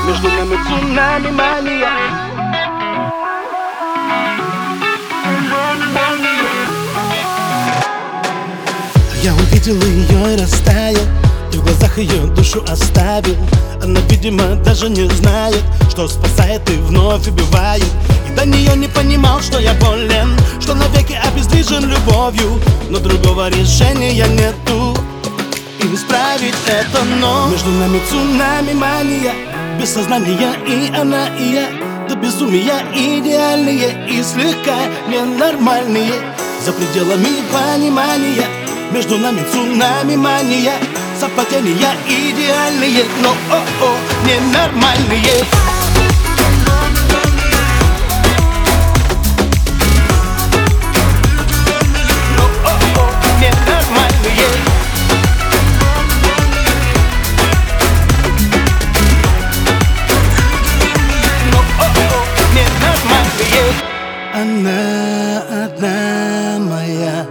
Между нами цунами мания. Я увидел ее и растаял, и в глазах ее душу оставил. Она, видимо, даже не знает, что спасает и вновь убивает. И до нее не понимал, что я болен, что навеки обездвижен любовью. Но другого решения нету и исправить это, но между нами цунами мания. Без сознания и она, и я. До безумия идеальные и слегка ненормальные. За пределами понимания. Между нами цунами мания. Совпадения идеальные, но ненормальные. Она одна моя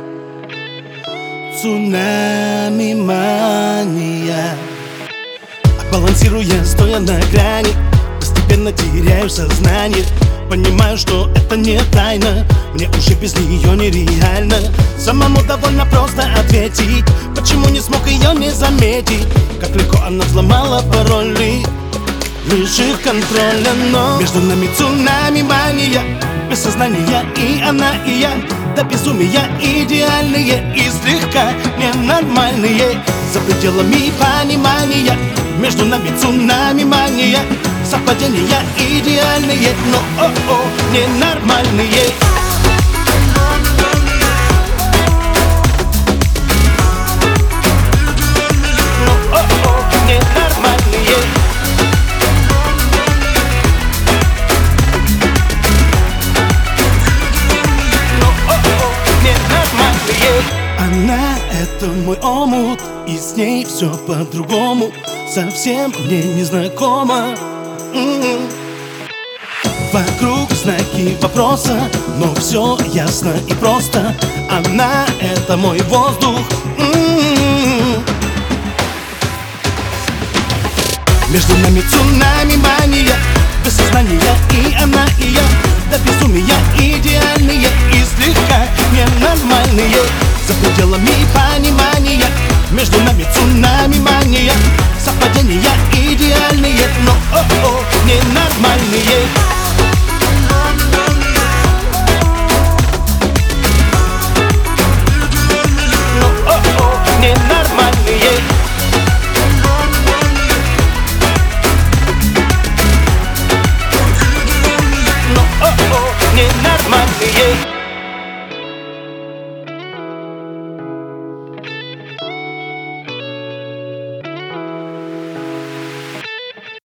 цунами мания. Балансируя, стоя на грани, постепенно теряю сознание. Понимаю, что это не тайна, мне уже без нее нереально. Самому довольно просто ответить, почему не смог ее не заметить. Как легко она взломала пароли, лишив контроля, но между нами цунами мания. Без сознания и она, и я. До безумия идеальные и слегка ненормальные. За пределами понимания. Между нами цунами мания. Совпадения идеальные, но ненормальные. Она — это мой омут, и с ней все по-другому. Совсем мне незнакомо. Вокруг знаки вопроса, но все ясно и просто. Она — это мой воздух. Между нами цунами мания. Без сознания и она, и я. До безумия идеальные и слегка ненормальные. За пределами понимания. Между нами цунами мания. Совпадения идеальные, но